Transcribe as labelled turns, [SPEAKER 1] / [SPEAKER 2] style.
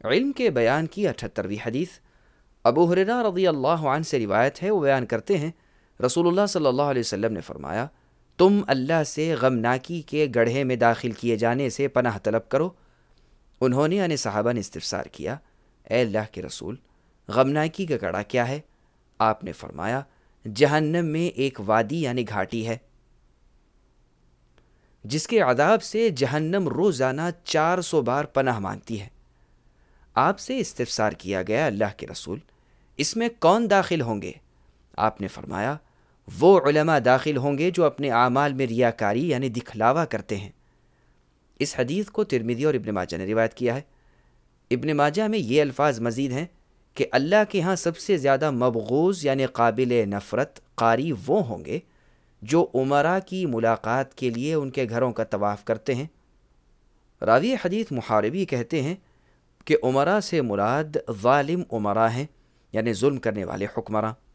[SPEAKER 1] علم کے بیان کی 78ویں حدیث ابو ہریرہ رضی اللہ عنہ سے روایت ہے، وہ بیان کرتے ہیں رسول اللہ صلی اللہ علیہ وسلم نے فرمایا، تم اللہ سے غمناکی کے گڑھے میں داخل کیے جانے سے پناہ طلب کرو۔ انہوں نے یعنی صحابہ نے استفسار کیا، اے اللہ کے رسول، غمناکی کا گڑھا کیا ہے؟ آپ نے فرمایا، جہنم میں ایک وادی یعنی گھاٹی ہے جس کے عذاب سے جہنم روزانہ 400 بار پناہ مانگتی ہے۔ آپ سے استفسار کیا گیا، اللہ کے رسول، اس میں کون داخل ہوں گے؟ آپ نے فرمایا، وہ علماء داخل ہوں گے جو اپنے اعمال میں ریاکاری یعنی دکھلاوا کرتے ہیں۔ اس حدیث کو ترمذی اور ابن ماجہ نے روایت کیا ہے۔ ابن ماجہ میں یہ الفاظ مزید ہیں کہ اللہ کے ہاں سب سے زیادہ مبغوض یعنی قابل نفرت قاری وہ ہوں گے جو امراء کی ملاقات کے لیے ان کے گھروں کا طواف کرتے ہیں۔ راوی حدیث محاربی کہتے ہیں کہ امراء سے مراد ظالم امراء ہیں، یعنی ظلم کرنے والے حکمراں۔